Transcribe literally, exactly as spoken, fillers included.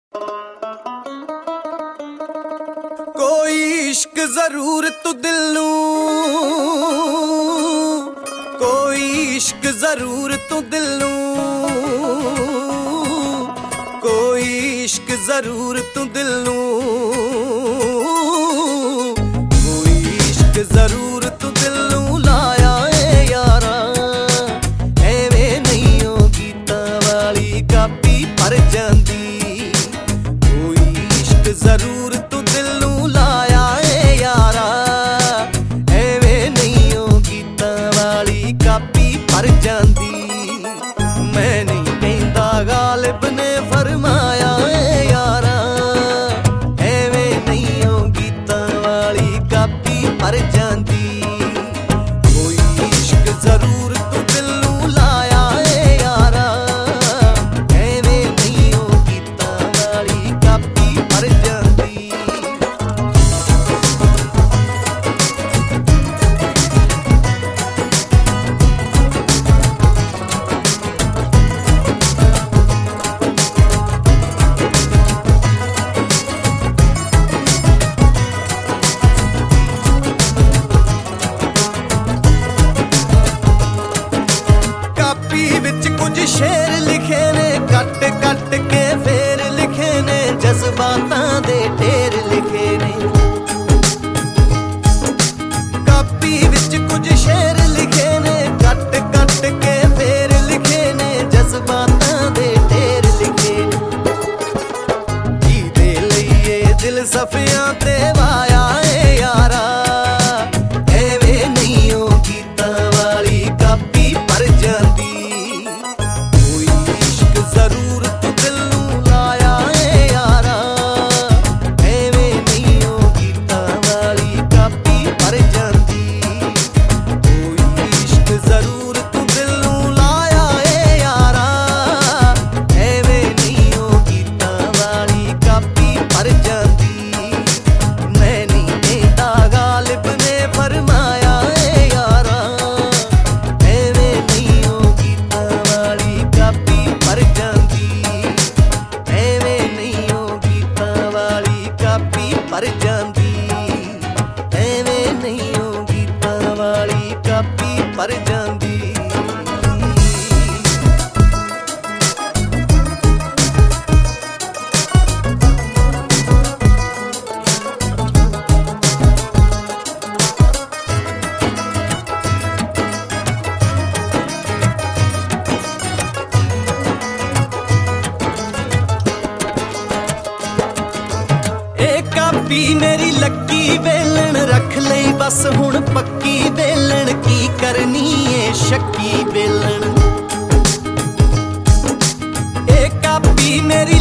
कोई इश्क जरूर तू दिल नू, कोई इश्क जरूर तू दिल नू, कोई इश्क जरूर तू दिल नू, कोई इश्क जरूर तू दिल नू लाया है यारा। एवें नहीं हो गीतां वाली कापी भर जांदी, कोई इश्क जरूर तू दिल नू लाया है यारा। एवें नहीं हो गीतां वाली कापी भर जांदी। मैं नहीं कहंदा गालिब ने फरमाया है यारा। एवें नहीं हो गीतां वाली कापी भर जांदी। कोई इश्क जरूर तू दिल नू लाया है यारा। एवें नहीं हो गीतां वाली कापी भर जांदी। कुछ शेर लिखे ने कट कट के फेर लिखे ने, जज्बातां दे ढेर लिखे ने। कापी विच कुछ शेर लिखे ने कट कट के फेर लिखे ने, जज्बातां दे ढेर लिखे ने। जी दे लईए दिल सफियां ते वाया है यारा। एवें नहीं हो गीतां वाली कापी भर जांदी। जरूर तू दिल नू लाया है यारा। एवें नहीं हो गीतां वाली कापी भर जांदी। कोई इश्क जरूर तू दिल नू लाया है यारा। एवें नहीं हो गीतां वाली कापी भर जांदी। मैं नहीं कहंदा गालिब ने फरमाया है यारा। एवें नहीं हो गीतां वाली कापी भर जांदी। एवें नहीं हो गीतां वाली कापी भर जांदी। एवें नहीं हो गीतां वाली कापी भर जांदी। कापी मेरी लक्की वेलन रख लई बस हुण पक्की वेलन। की करनी है शक्की वेलन। ए कापी मेरी